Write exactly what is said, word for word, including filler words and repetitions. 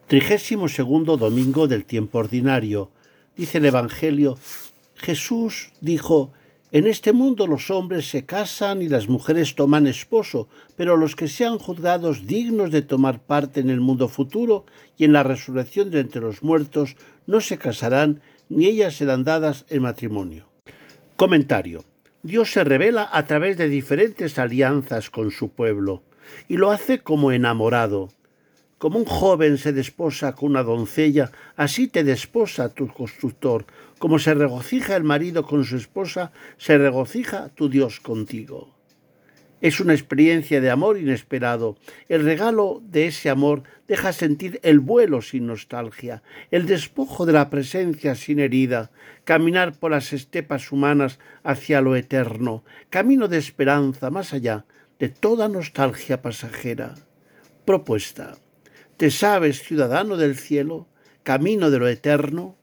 Trigésimo segundo domingo del tiempo ordinario. Dice el Evangelio, Jesús dijo, en este mundo los hombres se casan y las mujeres toman esposo, pero los que sean juzgados dignos de tomar parte en el mundo futuro y en la resurrección de entre los muertos no se casarán ni ellas serán dadas en matrimonio. Comentario. Dios se revela a través de diferentes alianzas con su pueblo y lo hace como enamorado. Como un joven se desposa con una doncella, así te desposa tu constructor. Como se regocija el marido con su esposa, se regocija tu Dios contigo. Es una experiencia de amor inesperado. El regalo de ese amor deja sentir el vuelo sin nostalgia, el despojo de la presencia sin herida, caminar por las estepas humanas hacia lo eterno, camino de esperanza más allá de toda nostalgia pasajera. Propuesta. ¿Te sabes ciudadano del cielo, camino de lo eterno?